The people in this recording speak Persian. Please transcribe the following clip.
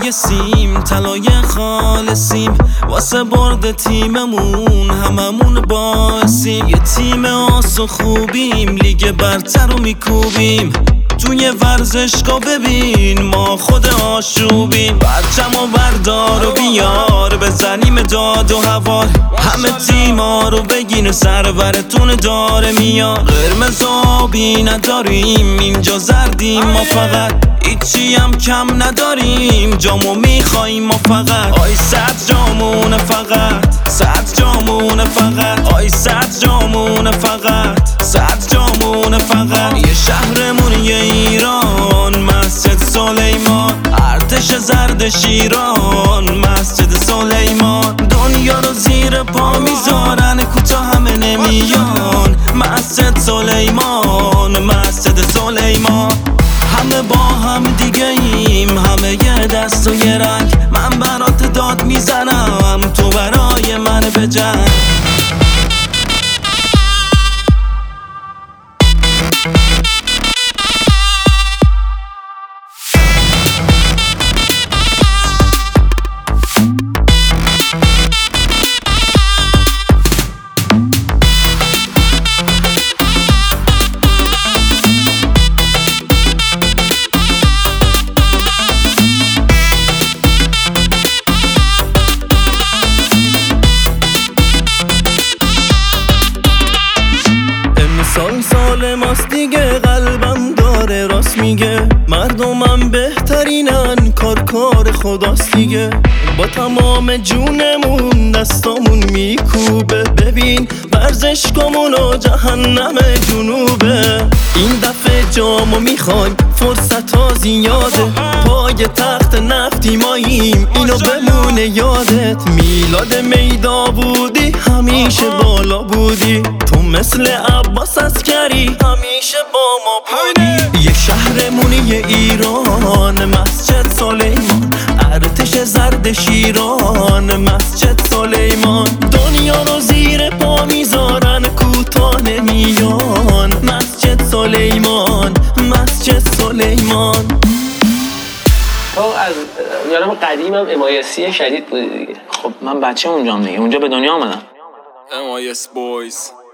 نرگسیم طلای خالصیم، واسه برد تیممون هممون باعثیم. یه تیم آس و خوبیم، لیگ برتر رو میکوبیم. توی ورزشگاه ببین ما خود آشوبیم. برچم و بردار و بیار بزنیم داد و هوار. همه تیما رو بگین سرورتون داره میاد. قرمز و آبی نداریم اینجا، زردیم ما فقط. هیچی هم کم نداریم، جامو میخواییم ما فقط. آی 100 جامونه فقط، 100 جامونه فقط. آی 100 جامونه فقط، 100 جامونه فقط. یه شهرمون یه ایران، مسجد سلیمان. ارتش زرد شیران، مسجد سلیمان. دنیا رو زیر پا میذارن، کوتا همه نمیان. مسجد سلیمان، مسجد سلیمان. همه با هم دیگه ایم، همه یه دست و یه رنگ. من برات داد میزنم، تو برای من بجنگ. سال ماست دیگه، قلبم داره راست میگه. مردمم بهترینن، کار خداست دیگه. با تمام جونمون دستامون میکوبه. ببین ورزشگاهمون و جهنم جنوبه. این دفعه جامو میخوایم، فرصت ها زیاده. پای تخت نفتی ماییم، اینو بمونه یادت. میلاد میدا بودی، همیشه بالا بودی. تو مثل عباس عسکری، همیشه با ما بودی. یه شهرمونی یه ایران، مسجد سلیمان. ارتش زرد شیران، مسجد سلیمان. دنیا رو زیر پا میذارن، کوتا نمیان. مسجد سلیمان، مسجد سلیمان. تو از یارم قدیمم MIS شدید بودی دیگه. خب من بچه اونجام دیگه، اونجا به دنیا آمدم. MIS boys.